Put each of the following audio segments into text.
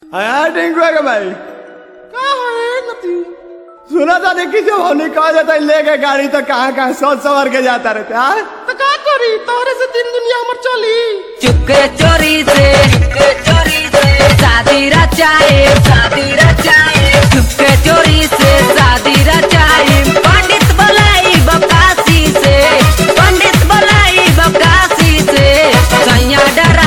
हाँ टिंकू है भाई का है नती? सुना था देखी जब होली कहा जाता है लेके गाड़ी तो कहाँ कहाँ सोच सवार के जाता रहते हाँ तो का करी तोहरे से दिन दुनिया हमर चली। चुपके चोरी से शादी रचाए चुपके चोरी से शादी रचाए पंडित बुलाई बकासी से सैया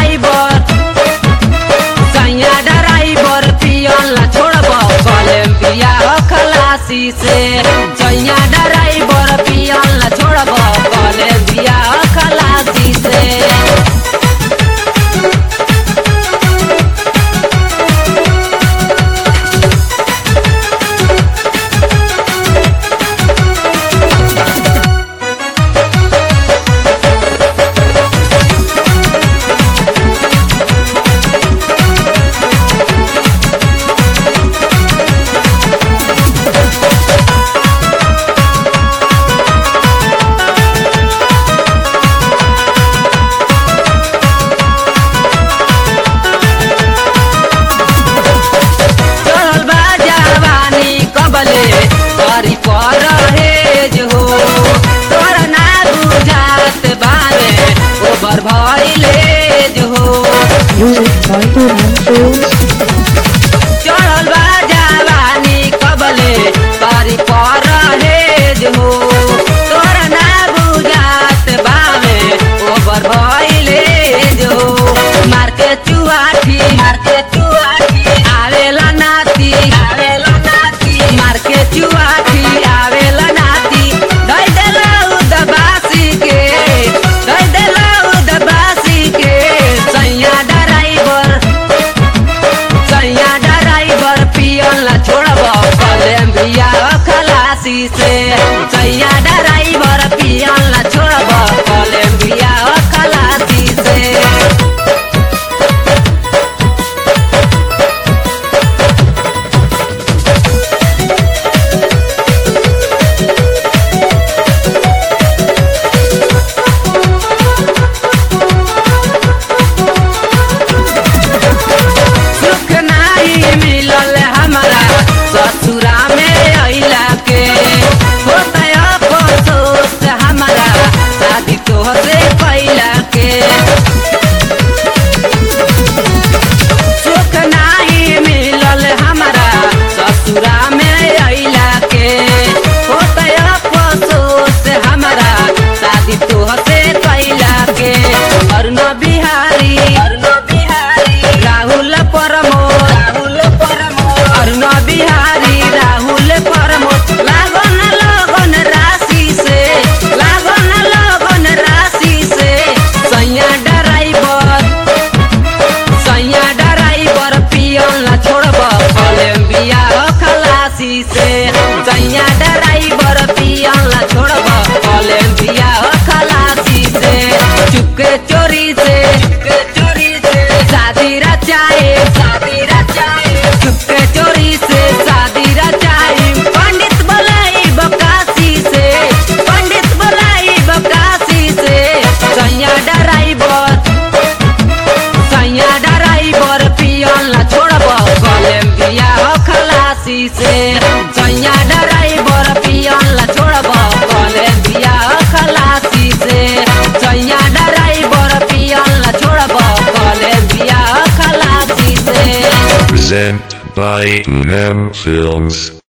ड्राइवर पियन ला छोड़ब कॉलेम पिया खलासी से सैया ड्राइवर पियन ला छोड़ब कॉलेम पिया खलासी से। करी पर हेज हो तोरा ना बुझात बारे ओवर भइलेज हो चढ़ल बा जवानी कबले करी पर हेज हो तोरा ना बुझात बारे ओवर भइलेज हो मार के चुआठी आवेला नाती मार के चुआठी आवेला नाती दई देलौ दबासी के सैया ड्राइवर पियन ला छोड़ब कॉलेम पिया खलासी से सैया ड्राइवर पियन ला छोड़ब कॉलेम पिया खलासी से। ससुरा में अइला के होता अफसोस हमारा शादी तोहसे कैला के सुख नहीं मिलल हमारा ससुरा में अइला के होता अफसोस हमारा शादी तोहसे कैला के अरुण बिहारी राहुल प्रमोद अरुण बिहारी राहुल प्रमोद लागन राशि से सैया ड्राइवर पियन ला छोड़ब कॉलेम पिया खलासी से सैया ड्राइवर पियन ला छोड़ब कॉलेम पिया खलासी से। चुपके चोरी से शादी रचाए चुपके चोरी से शादी रचाई पंडित बुलाई बकासी से सैया ड्राइवर पियन ला छोड़ब कॉलेम पिया खलासी से सैया ड्राइवर पियन ला छोड़ब कॉलेम पिया खलासी से सैया ड्राइवर पियन ला छोड़ब कॉलेम पिया खलासी से। Present by Nem Films.